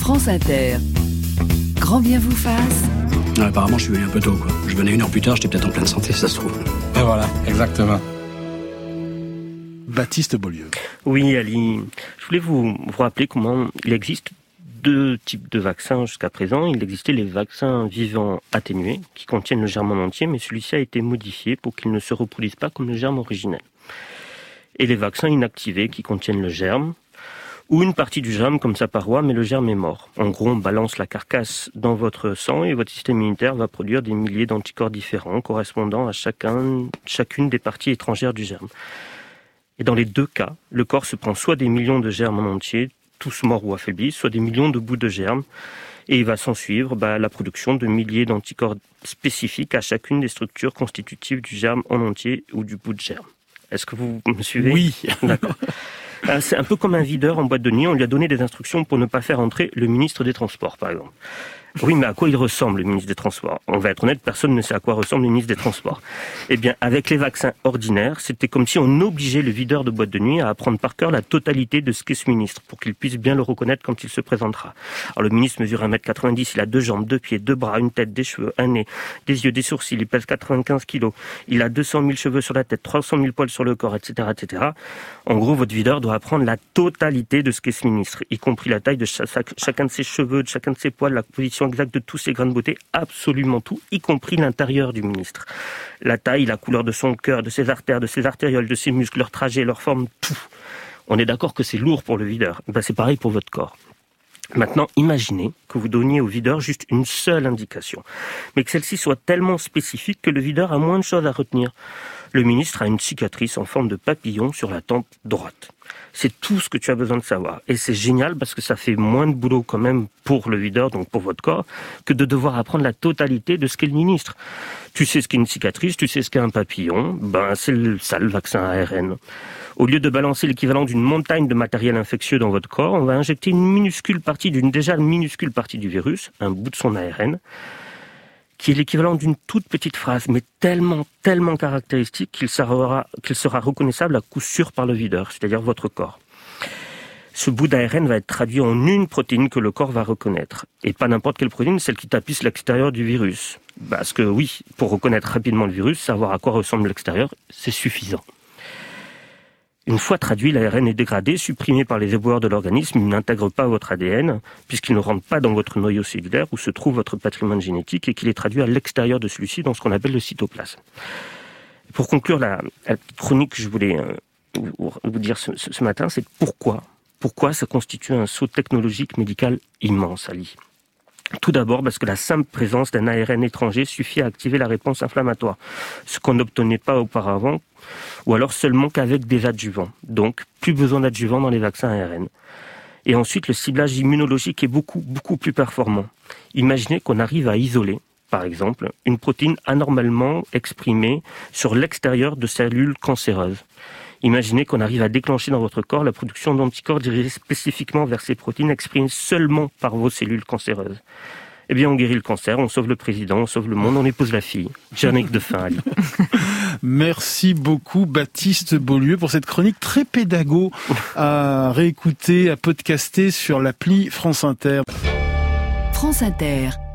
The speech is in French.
France Inter. Grand bien vous fasse. Apparemment, je suis venu un peu tôt, quoi. Je venais 1 heure plus tard, j'étais peut-être en pleine santé, ça se trouve. Et voilà, exactement. Baptiste Beaulieu. Oui, Ali. Je voulais vous rappeler comment il existe 2 types de vaccins jusqu'à présent. Il existait les vaccins vivants atténués, qui contiennent le germe en entier, mais celui-ci a été modifié pour qu'il ne se reproduise pas comme le germe originel. Et les vaccins inactivés, qui contiennent le germe, ou une partie du germe comme sa paroi, mais le germe est mort. En gros, on balance la carcasse dans votre sang et votre système immunitaire va produire des milliers d'anticorps différents correspondant à chacune des parties étrangères du germe. Et dans les 2 cas, le corps se prend soit des millions de germes en entier, tous morts ou affaiblis, soit des millions de bouts de germes, et il va s'en suivre la production de milliers d'anticorps spécifiques à chacune des structures constitutives du germe en entier ou du bout de germe. Est-ce que vous me suivez ? Oui. D'accord. C'est un peu comme un videur en boîte de nuit. On lui a donné des instructions pour ne pas faire entrer le ministre des Transports, par exemple. Oui, mais à quoi il ressemble, le ministre des Transports ? On va être honnête, personne ne sait à quoi ressemble le ministre des Transports. Eh bien, avec les vaccins ordinaires, c'était comme si on obligeait le videur de boîte de nuit à apprendre par cœur la totalité de ce qu'est ce ministre, pour qu'il puisse bien le reconnaître quand il se présentera. Alors, le ministre mesure 1m90, il a 2 jambes, 2 pieds, 2 bras, une tête, des cheveux, un nez, des yeux, des sourcils, il pèse 95 kilos, il a 200 000 cheveux sur la tête, 300 000 poils sur le corps, etc., etc. En gros, votre videur doit apprendre la totalité de ce qu'est ce ministre, y compris la taille de chacun de ses cheveux, de chacun de ses poils, la position exacte de tous ses grains de beauté, absolument tout, y compris l'intérieur du ministre. La taille, la couleur de son cœur, de ses artères, de ses artérioles, de ses muscles, leur trajet, leur forme, tout. On est d'accord que c'est lourd pour le videur. C'est pareil pour votre corps. Maintenant, imaginez que vous donniez au videur juste une seule indication, mais que celle-ci soit tellement spécifique que le videur a moins de choses à retenir. Le ministre a une cicatrice en forme de papillon sur la tempe droite. C'est tout ce que tu as besoin de savoir. Et c'est génial parce que ça fait moins de boulot quand même pour le videur, donc pour votre corps, que de devoir apprendre la totalité de ce qu'est le ministre. Tu sais ce qu'est une cicatrice, tu sais ce qu'est un papillon, c'est le vaccin ARN. Au lieu de balancer l'équivalent d'une montagne de matériel infectieux dans votre corps, on va injecter une minuscule partie du virus, un bout de son ARN, qui est l'équivalent d'une toute petite phrase, mais tellement caractéristique qu'il sera reconnaissable à coup sûr par le videur, c'est-à-dire votre corps. Ce bout d'ARN va être traduit en une protéine que le corps va reconnaître. Et pas n'importe quelle protéine, celle qui tapisse l'extérieur du virus. Parce que oui, pour reconnaître rapidement le virus, savoir à quoi ressemble l'extérieur, c'est suffisant. Une fois traduit, l'ARN est dégradé, supprimé par les éboueurs de l'organisme, il n'intègre pas votre ADN, puisqu'il ne rentre pas dans votre noyau cellulaire où se trouve votre patrimoine génétique et qu'il est traduit à l'extérieur de celui-ci dans ce qu'on appelle le cytoplasme. Pour conclure la chronique que je voulais vous dire ce matin, c'est pourquoi ça constitue un saut technologique médical immense, Ali. Tout d'abord parce que la simple présence d'un ARN étranger suffit à activer la réponse inflammatoire, ce qu'on n'obtenait pas auparavant, ou alors seulement qu'avec des adjuvants. Donc, plus besoin d'adjuvants dans les vaccins ARN. Et ensuite, le ciblage immunologique est beaucoup plus performant. Imaginez qu'on arrive à isoler, par exemple, une protéine anormalement exprimée sur l'extérieur de cellules cancéreuses. Imaginez qu'on arrive à déclencher dans votre corps la production d'anticorps dirigés spécifiquement vers ces protéines exprimées seulement par vos cellules cancéreuses. Eh bien, on guérit le cancer, on sauve le président, on sauve le monde, on épouse la fille. Générique de fin, Ali. Merci beaucoup, Baptiste Beaulieu, pour cette chronique très pédago à réécouter, à podcaster sur l'appli France Inter. France Inter.